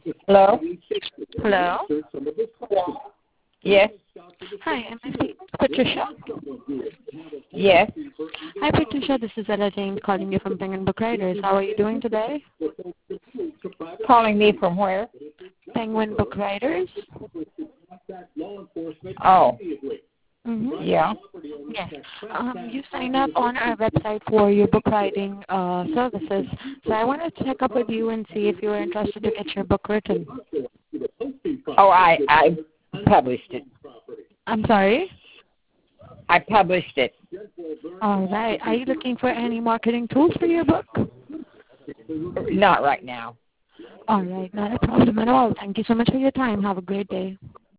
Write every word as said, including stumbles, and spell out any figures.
Hello? Hello. Yes? Hi, am I speaking to Patricia? Yes? Hi, Patricia. This is Ella James calling you from Penguin Book Writers. How are you doing today? Calling me from where? Penguin Book Writers. Oh, Mm-hmm. yeah. Yes. Um, you signed up on our website for your book writing uh, services. So I wanted to check up with you and see if you were interested to get your book written. Oh, I, I published it. I'm sorry? I published it. All right. Are you looking for any marketing tools for your book? Not right now. All right. Not a problem at all. Thank you so much for your time. Have a great day.